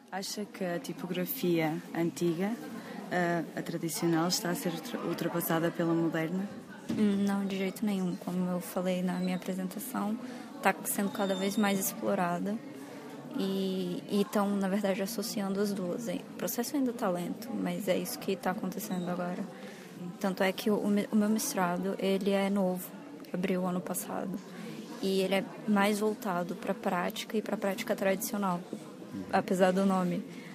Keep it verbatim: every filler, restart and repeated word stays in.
Acha que a tipografia antiga, a, a tradicional, está a ser ultrapassada pela moderna? Não, de jeito nenhum. Como eu falei na minha apresentação, está sendo cada vez mais explorada e estão, na verdade, associando as duas. O processo ainda está lento, mas é isso que está acontecendo agora. Tanto é que o, o meu mestrado, ele é novo, abriu ano passado, e ele é mais voltado para a prática e para a prática tradicional, apesar do nome.